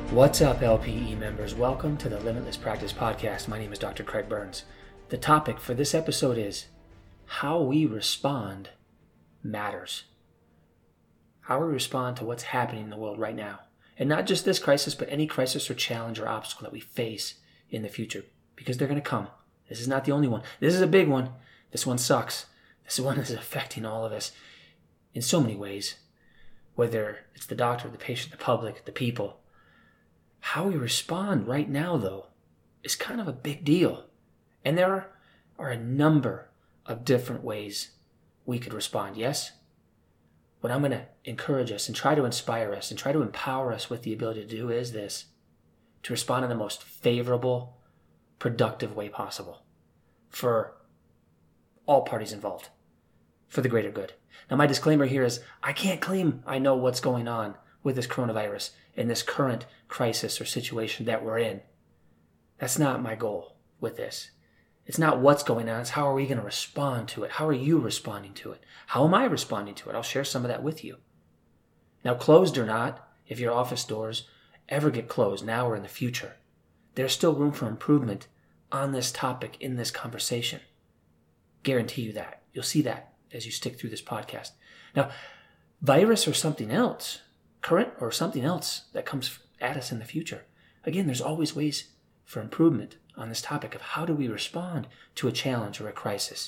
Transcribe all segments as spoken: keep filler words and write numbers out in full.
What's up, L P E members? Welcome to the Limitless Practice Podcast. My name is Doctor Craig Burns. The topic for this episode is how we respond matters. How we respond to what's happening in the world right now. And not just this crisis, but any crisis or challenge or obstacle that we face in the future. Because they're going to come. This is not the only one. This is a big one. This one sucks. This one is affecting all of us in so many ways. Whether it's the doctor, the patient, the public, the people. How we respond right now, though, is kind of a big deal. And there are, are a number of different ways we could respond, yes? What I'm going to encourage us and try to inspire us and try to empower us with the ability to do is this: to respond in the most favorable, productive way possible for all parties involved, for the greater good. Now, my disclaimer here is I can't claim I know what's going on with this coronavirus in this current crisis or situation that we're in. That's not my goal with this. It's not what's going on. It's how are we going to respond to it? How are you responding to it? How am I responding to it? I'll share some of that with you. Now, closed or not, if your office doors ever get closed now or in the future, there's still room for improvement on this topic in this conversation. Guarantee you that. You'll see that as you stick through this podcast. Now, virus or something else, current or something else that comes at us in the future. Again, there's always ways for improvement on this topic of how do we respond to a challenge or a crisis.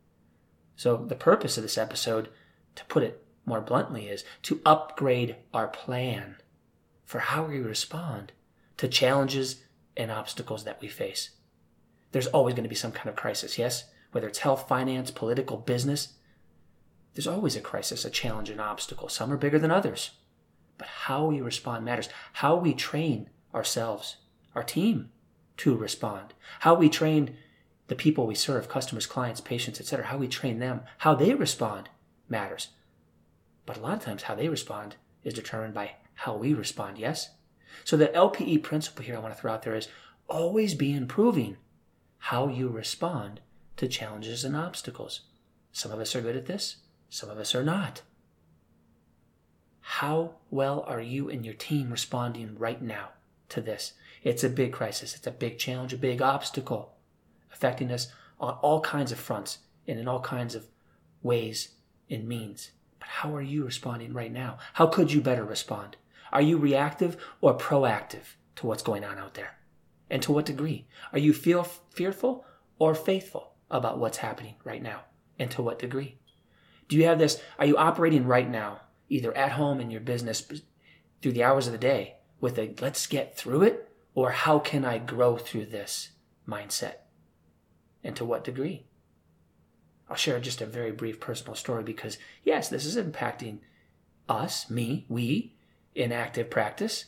So the purpose of this episode, to put it more bluntly, is to upgrade our plan for how we respond to challenges and obstacles that we face. There's always going to be some kind of crisis, yes? Whether it's health, finance, political, business, there's always a crisis, a challenge, an obstacle. Some are bigger than others. But how we respond matters. How we train ourselves, our team, to respond. How we train the people we serve, customers, clients, patients, et cetera. How we train them, how they respond matters. But a lot of times how they respond is determined by how we respond, yes? So the L P E principle here I want to throw out there is always be improving how you respond to challenges and obstacles. Some of us are good at this. Some of us are not. How well are you and your team responding right now to this? It's a big crisis. It's a big challenge, a big obstacle affecting us on all kinds of fronts and in all kinds of ways and means. But how are you responding right now? How could you better respond? Are you reactive or proactive to what's going on out there? And to what degree? Are you feel fearful or faithful about what's happening right now? And to what degree? Do you have this? Are you operating right now, either at home in your business through the hours of the day with a let's get through it, or how can I grow through this mindset? And to what degree? I'll share just a very brief personal story because, yes, this is impacting us, me, we, in active practice.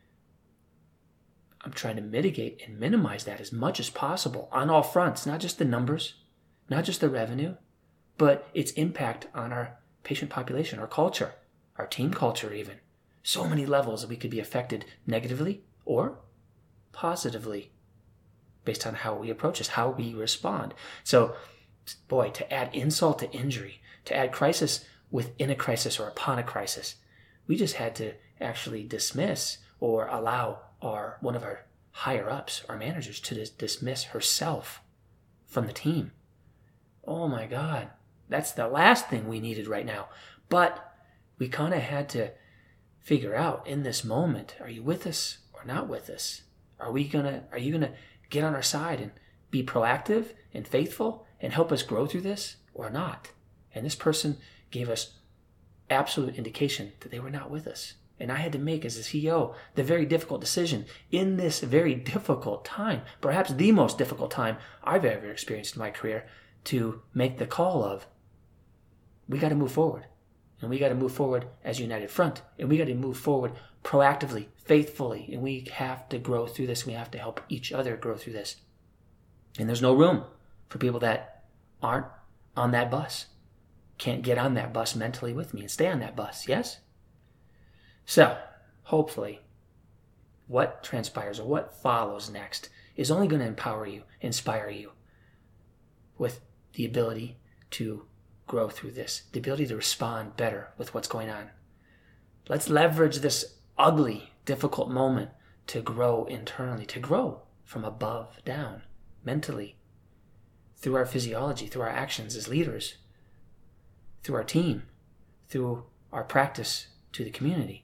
I'm trying to mitigate and minimize that as much as possible on all fronts, not just the numbers, not just the revenue, but its impact on our patient population, our culture, our team culture even. So many levels that we could be affected negatively or positively based on how we approach this, how we respond. So, boy, to add insult to injury, to add crisis within a crisis or upon a crisis, we just had to actually dismiss or allow our one of our higher ups, our managers, to dis- dismiss herself from the team. Oh my God, that's the last thing we needed right now. But we kind of had to figure out in this moment, are you with us or not with us? Are we gonna, are you gonna get on our side and be proactive and faithful and help us grow through this or not? And this person gave us absolute indication that they were not with us. And I had to make, as a C E O, the very difficult decision in this very difficult time, perhaps the most difficult time I've ever experienced in my career, to make the call of, we got to move forward. And we got to move forward as a united front. And we got to move forward proactively, faithfully. And we have to grow through this. We have to help each other grow through this. And there's no room for people that aren't on that bus, can't get on that bus mentally with me and stay on that bus, yes? So, hopefully, what transpires or what follows next is only going to empower you, inspire you with the ability to grow through this, the ability to respond better with what's going on. Let's leverage this ugly, difficult moment to grow internally, to grow from above down, mentally, through our physiology, through our actions as leaders, through our team, through our practice to the community.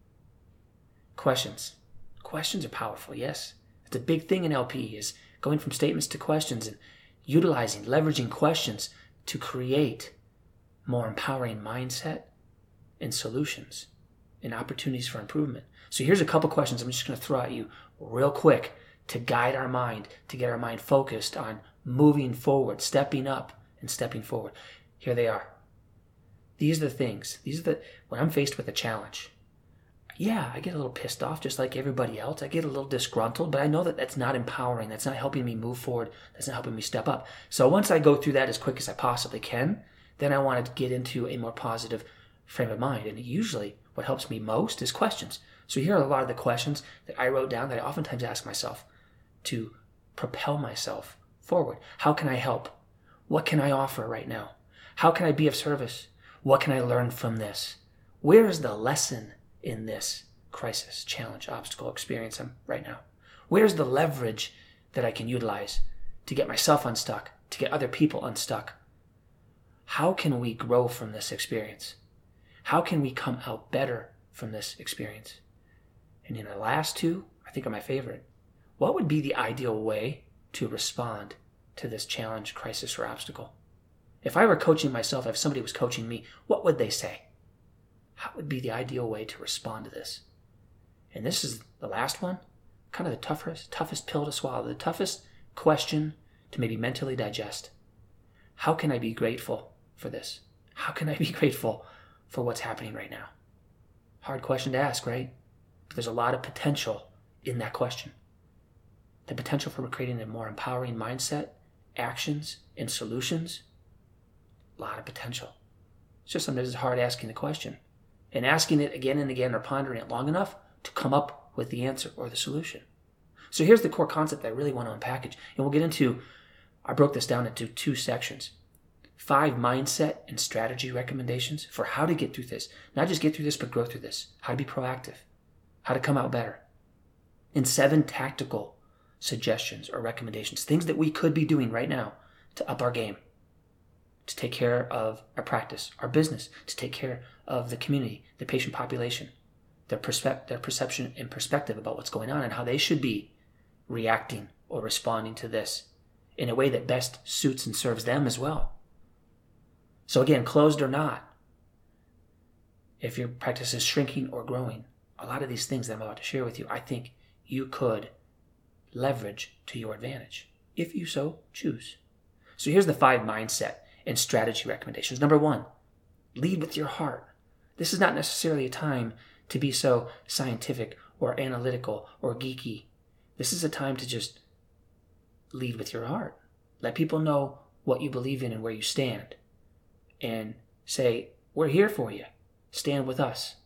Questions. Questions are powerful, yes. It's a big thing in L P, is going from statements to questions and utilizing, leveraging questions to create more empowering mindset and solutions and opportunities for improvement. So here's a couple questions I'm just going to throw at you real quick to guide our mind, to get our mind focused on moving forward, stepping up and stepping forward. Here they are. These are the things. These are the, when I'm faced with a challenge, yeah, I get a little pissed off just like everybody else. I get a little disgruntled, but I know that that's not empowering. That's not helping me move forward. That's not helping me step up. So once I go through that as quick as I possibly can, then I want to get into a more positive frame of mind. And usually what helps me most is questions. So here are a lot of the questions that I wrote down that I oftentimes ask myself to propel myself forward. How can I help? What can I offer right now? How can I be of service? What can I learn from this? Where is the lesson in this crisis, challenge, obstacle, experience I'm right now? Where's the leverage that I can utilize to get myself unstuck, to get other people unstuck? How can we grow from this experience? How can we come out better from this experience? And in the last two, I think are my favorite. What would be the ideal way to respond to this challenge, crisis, or obstacle? If I were coaching myself, if somebody was coaching me, what would they say? How would be the ideal way to respond to this? And this is the last one, kind of the toughest, toughest pill to swallow, the toughest question to maybe mentally digest. How can I be grateful for this? How can I be grateful for what's happening right now? Hard question to ask, right? But there's a lot of potential in that question. The potential for creating a more empowering mindset, actions, and solutions. A lot of potential. It's just sometimes it's hard asking the question. And asking it again and again or pondering it long enough to come up with the answer or the solution. So here's the core concept that I really want to unpackage. And we'll get into, I broke this down into two sections. Five mindset and strategy recommendations for how to get through this. Not just get through this, but grow through this. How to be proactive. How to come out better. And seven tactical suggestions or recommendations. Things that we could be doing right now to up our game. To take care of our practice, our business, to take care of the community, the patient population, their, perspe- their perception and perspective about what's going on and how they should be reacting or responding to this in a way that best suits and serves them as well. So again, closed or not, if your practice is shrinking or growing, a lot of these things that I'm about to share with you, I think you could leverage to your advantage, if you so choose. So here's the five mindset and strategy recommendations. Number one, lead with your heart. This is not necessarily a time to be so scientific or analytical or geeky. This is a time to just lead with your heart. Let people know what you believe in and where you stand. And say, we're here for you. Stand with us.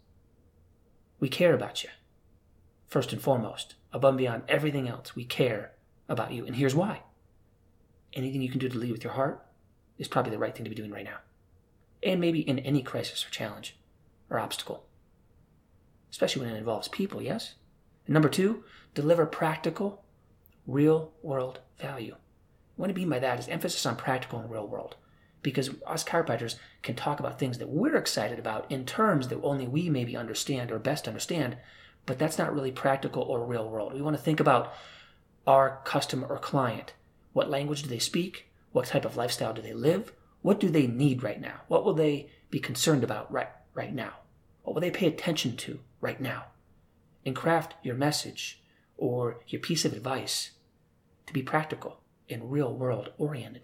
We care about you. First and foremost, above and beyond everything else, we care about you. And here's why. Anything you can do to lead with your heart is probably the right thing to be doing right now. And maybe in any crisis or challenge or obstacle. Especially when it involves people, yes? And number two, deliver practical, real-world value. What I mean by that is emphasis on practical and real world. Because us chiropractors can talk about things that we're excited about in terms that only we maybe understand or best understand, but that's not really practical or real world. We want to think about our customer or client. What language do they speak? What type of lifestyle do they live? What do they need right now? What will they be concerned about right, right now? What will they pay attention to right now? And craft your message or your piece of advice to be practical and real world oriented.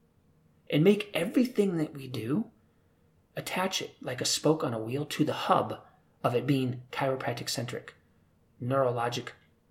And make everything that we do, attach it like a spoke on a wheel to the hub of it being chiropractic centric, neurologic,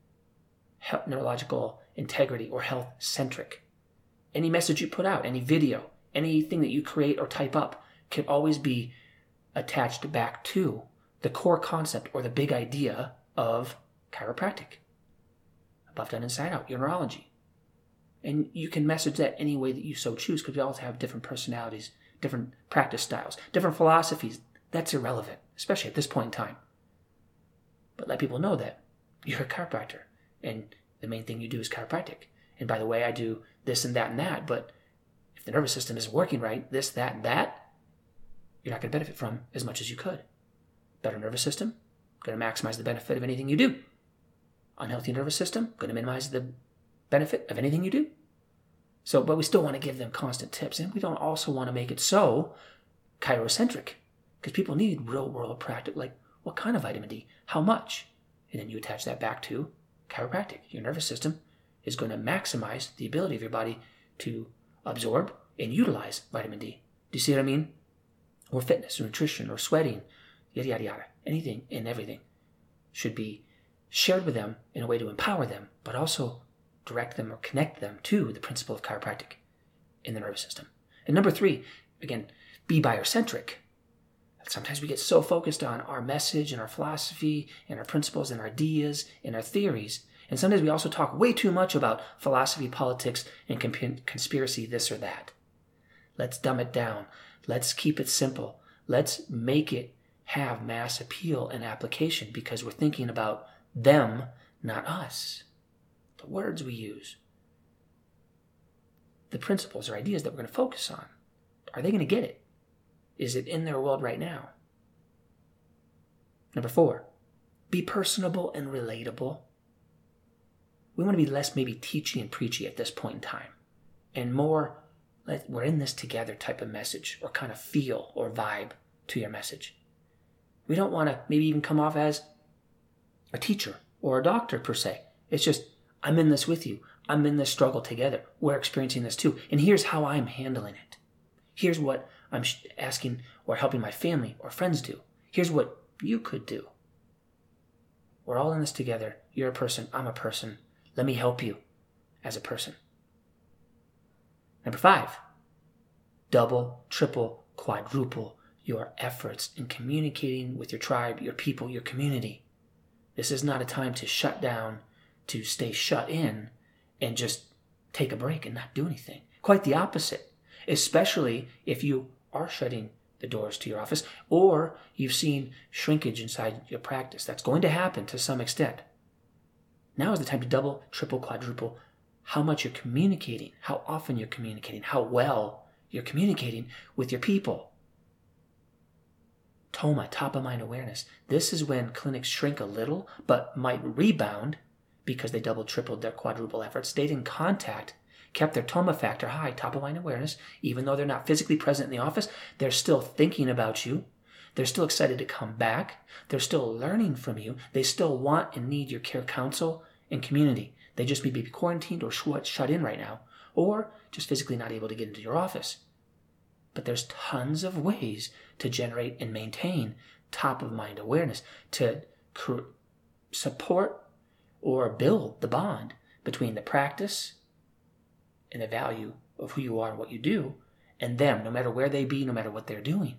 he- neurological integrity or health centric. Any message you put out, any video, anything that you create or type up can always be attached back to the core concept or the big idea of chiropractic. Above, down, inside out, your neurology. And you can message that any way that you so choose because we all have different personalities, different practice styles, different philosophies. That's irrelevant, especially at this point in time. But let people know that You're a chiropractor, and the main thing you do is chiropractic. And by the way, I do this and that and that, but if the nervous system isn't working right, this, that, and that, you're not going to benefit from as much as you could. Better nervous system, going to maximize the benefit of anything you do. Unhealthy nervous system, going to minimize the benefit of anything you do. So, but we still want to give them constant tips, and we don't also want to make it so chirocentric, because people need real world practice, like what kind of vitamin D, how much, and then you attach that back to chiropractic. Your nervous system is going to maximize the ability of your body to absorb and utilize vitamin D. Do you see what I mean? Or fitness, or nutrition, or sweating, yada, yada, yada. Anything and everything should be shared with them in a way to empower them, but also direct them or connect them to the principle of chiropractic in the nervous system. And number three, again, be biocentric. Sometimes we get so focused on our message and our philosophy and our principles and our ideas and our theories. And sometimes we also talk way too much about philosophy, politics, and conspiracy, this or that. Let's dumb it down. Let's keep it simple. Let's make it have mass appeal and application, because we're thinking about them, not us. The words we use, the principles or ideas that we're going to focus on, are they going to get it? Is it in their world right now? Number four, be personable and relatable. We want to be less maybe teachy and preachy at this point in time, and more, let, we're in this together type of message or kind of feel or vibe to your message. We don't want to maybe even come off as a teacher or a doctor per se. It's just, I'm in this with you. I'm in this struggle together. We're experiencing this too. And here's how I'm handling it. Here's what I'm asking or helping my family or friends do. Here's what you could do. We're all in this together. You're a person. I'm a person. Let me help you as a person. Number five, double, triple, quadruple your efforts in communicating with your tribe, your people, your community. This is not a time to shut down, to stay shut in, and just take a break and not do anything. Quite the opposite, especially if you are shutting the doors to your office or you've seen shrinkage inside your practice. That's going to happen to some extent. Now is the time to double, triple, quadruple how much you're communicating, how often you're communicating, how well you're communicating with your people. T O M A, top of mind awareness. This is when clinics shrink a little, but might rebound because they double, tripled their quadruple efforts, stayed in contact, kept their T O M A factor high, top of mind awareness. Even though they're not physically present in the office, they're still thinking about you. They're still excited to come back. They're still learning from you. They still want and need your care, counsel, and community. They just may be quarantined or shut in right now, or just physically not able to get into your office. But there's tons of ways to generate and maintain top of mind awareness, to cr- support or build the bond between the practice and the value of who you are and what you do, and them, no matter where they be, no matter what they're doing.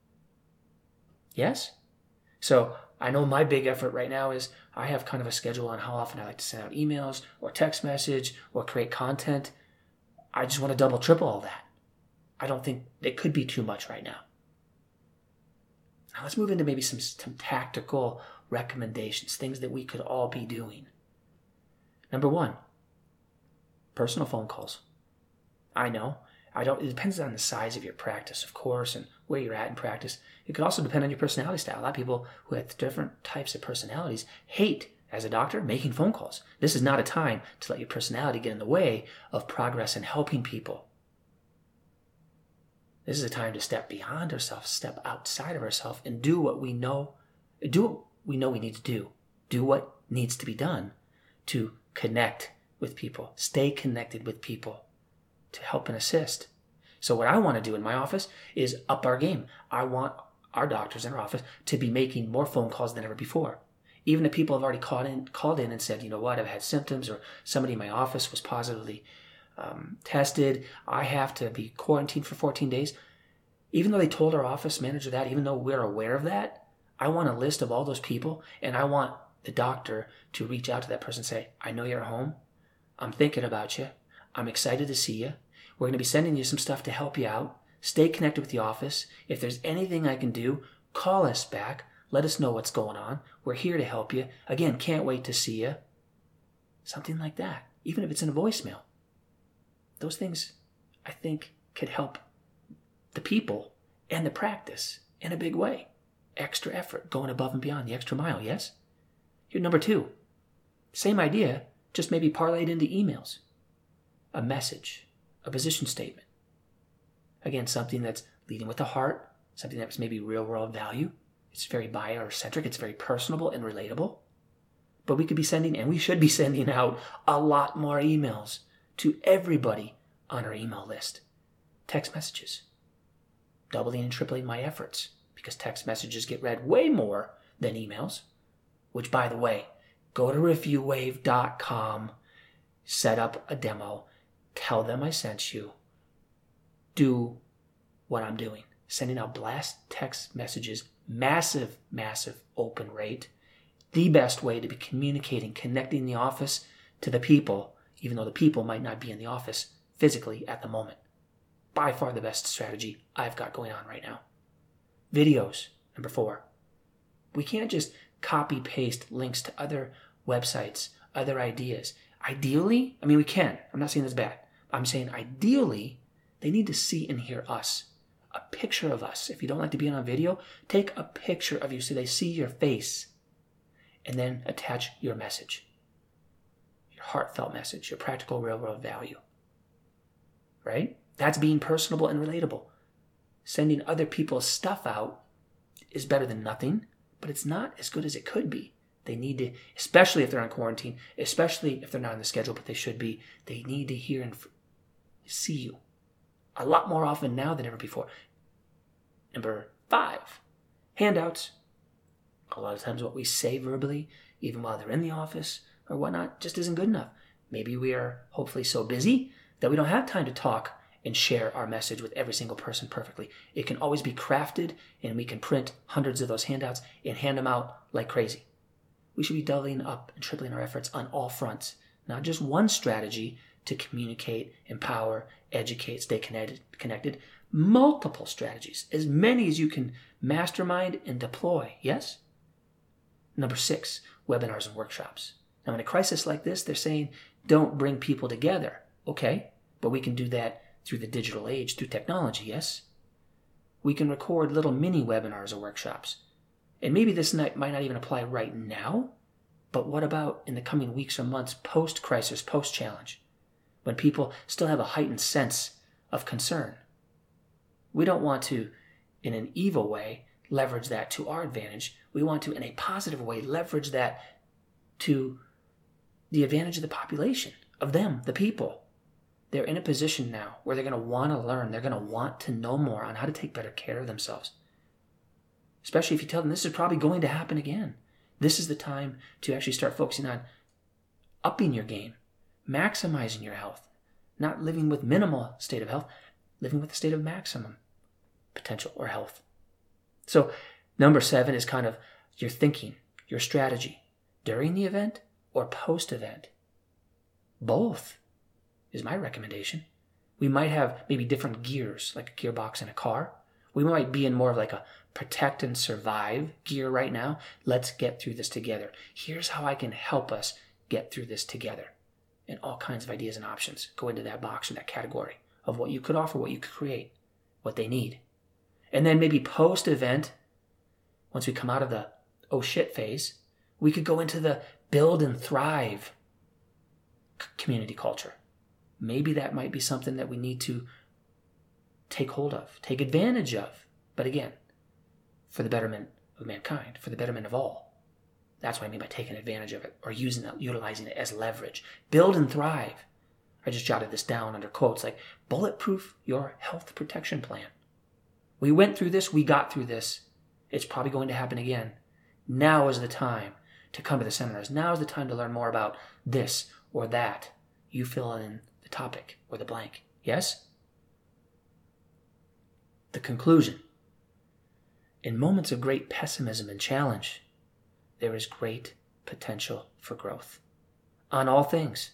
Yes? So I know my big effort right now is I have kind of a schedule on how often I like to send out emails or text message or create content. I just want to double, triple all that. I don't think it could be too much right now. Now let's move into maybe some, some tactical recommendations, things that we could all be doing. Number one, personal phone calls. I know, I don't. It depends on the size of your practice, of course, and where you're at in practice. It could also depend on your personality style. A lot of people who have different types of personalities hate, as a doctor, making phone calls. This is not a time to let your personality get in the way of progress and helping people. This is a time to step beyond ourselves, step outside of ourselves, and do what we know, do what we know we need to do. Do what needs to be done to connect with people, stay connected with people, to help and assist. So what I want to do in my office is up our game. I want our doctors in our office to be making more phone calls than ever before. Even if people have already called in, called in and said, you know what, I've had symptoms, or somebody in my office was positively um, tested, I have to be quarantined for fourteen days. Even though they told our office manager that, even though we're aware of that, I want a list of all those people, and I want the doctor to reach out to that person and say, I know you're at home. I'm thinking about you. I'm excited to see you. We're going to be sending you some stuff to help you out. Stay connected with the office. If there's anything I can do, call us back. Let us know what's going on. We're here to help you. Again, can't wait to see you. Something like that, even if it's in a voicemail. Those things, I think, could help the people and the practice in a big way. Extra effort, going above and beyond, the extra mile, yes? Here, number two. Same idea, just maybe parlayed into emails. A message, a position statement. Again, something that's leading with the heart, something that's maybe real world value. It's very buyer-centric, it's very personable and relatable. But we could be sending, and we should be sending out a lot more emails to everybody on our email list. Text messages. Doubling and tripling my efforts, because text messages get read way more than emails. Which, by the way, go to review wave dot com, set up a demo, tell them I sent you, do what I'm doing. Sending out blast text messages, massive, massive open rate. The best way to be communicating, connecting the office to the people, even though the people might not be in the office physically at the moment. By far the best strategy I've got going on right now. Videos, number four. We can't just copy paste links to other websites, other ideas. Ideally, I mean, we can. I'm not saying that's bad. I'm saying ideally, they need to see and hear us. A picture of us. If you don't like to be on video, take a picture of you so they see your face. And then attach your message. Your heartfelt message, your practical real world value. Right? That's being personable and relatable. Sending other people's stuff out is better than nothing, but it's not as good as it could be. They need to, especially if they're on quarantine, especially if they're not on the schedule, but they should be, they need to hear and see you a lot more often now than ever before. Number five, handouts. A lot of times what we say verbally, even while they're in the office or whatnot, just isn't good enough. Maybe we are hopefully so busy that we don't have time to talk and share our message with every single person perfectly. It can always be crafted, and we can print hundreds of those handouts and hand them out like crazy. We should be doubling up and tripling our efforts on all fronts, not just one strategy to communicate, empower, educate, stay connected, connected. Multiple strategies, as many as you can mastermind and deploy, yes? Number six, webinars and workshops. Now, in a crisis like this, they're saying don't bring people together. Okay, but we can do that through the digital age, through technology, yes? We can record little mini webinars or workshops. And maybe this might not even apply right now, but what about in the coming weeks or months post-crisis, post-challenge, when people still have a heightened sense of concern? We don't want to, in an evil way, leverage that to our advantage. We want to, in a positive way, leverage that to the advantage of the population, of them, the people. They're in a position now where they're going to want to learn. They're going to want to know more on how to take better care of themselves. Especially if you tell them this is probably going to happen again. This is the time to actually start focusing on upping your game, maximizing your health, not living with minimal state of health, living with a state of maximum potential or health. So number seven is kind of your thinking, your strategy during the event or post-event. Both is my recommendation. We might have maybe different gears, like a gearbox in a car. We might be in more of like a protect and survive gear right now. Let's get through this together. Here's how I can help us get through this together. And all kinds of ideas and options go into that box or that category of what you could offer, what you could create, what they need. And then maybe post-event, once we come out of the oh shit phase, we could go into the build and thrive c- community culture. Maybe that might be something that we need to take hold of, take advantage of. But again, for the betterment of mankind, for the betterment of all. That's what I mean by taking advantage of it or using it, utilizing it as leverage. Build and thrive. I just jotted this down under quotes like bulletproof your health protection plan. We went through this, we got through this. It's probably going to happen again. Now is the time to come to the seminars. Now is the time to learn more about this or that. You fill in the topic or the blank. Yes? The conclusion. In moments of great pessimism and challenge, there is great potential for growth. On all things.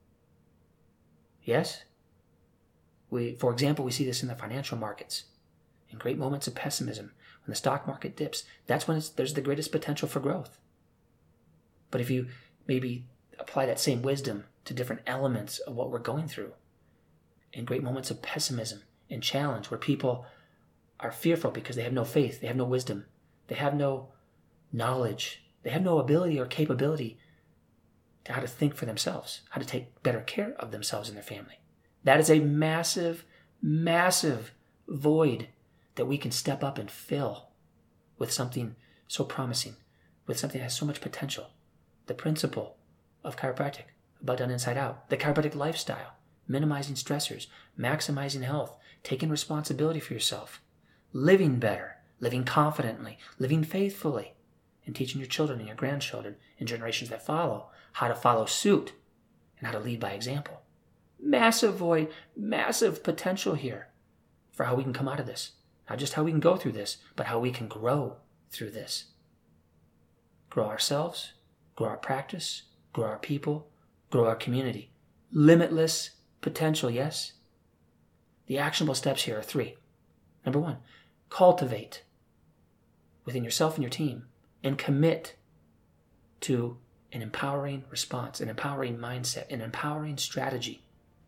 Yes? We, for example, we see this in the financial markets. In great moments of pessimism, when when the stock market dips, that's when it's, there's the greatest potential for growth. But if you maybe apply that same wisdom to different elements of what we're going through, in great moments of pessimism and challenge where people are fearful because they have no faith, they have no wisdom, they have no knowledge, they have no ability or capability to how to think for themselves, how to take better care of themselves and their family. That is a massive, massive void that we can step up and fill with something so promising, with something that has so much potential. The principle of chiropractic, about done inside out, the chiropractic lifestyle, minimizing stressors, maximizing health, taking responsibility for yourself, living better, living confidently, living faithfully, and teaching your children and your grandchildren and generations that follow how to follow suit and how to lead by example. Massive void, massive potential here for how we can come out of this. Not just how we can go through this, but how we can grow through this. Grow ourselves, grow our practice, grow our people, grow our community. Limitless potential, yes? The actionable steps here are three. Number one, cultivate within yourself and your team and commit to an empowering response, an empowering mindset, an empowering strategy.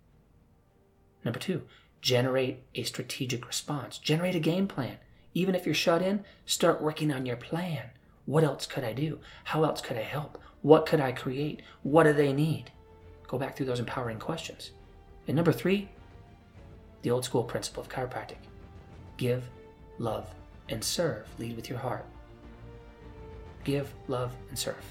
Number two, generate a strategic response. Generate a game plan. Even if you're shut in, start working on your plan. What else could I do? How else could I help? What could I create? What do they need? Go back through those empowering questions. And number three, the old school principle of chiropractic. Give, love, and serve. Lead with your heart. Give, love, and serve.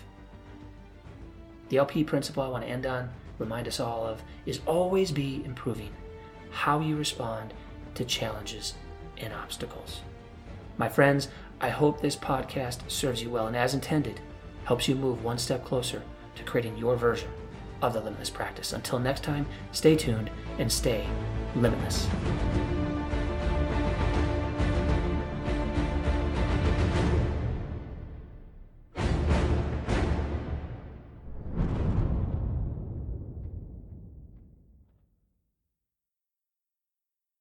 The L P principle I want to end on, remind us all of, is always be improving how you respond to challenges and obstacles. My friends, I hope this podcast serves you well and, as intended, helps you move one step closer to creating your version of the limitless practice. Until next time, stay tuned and stay limitless.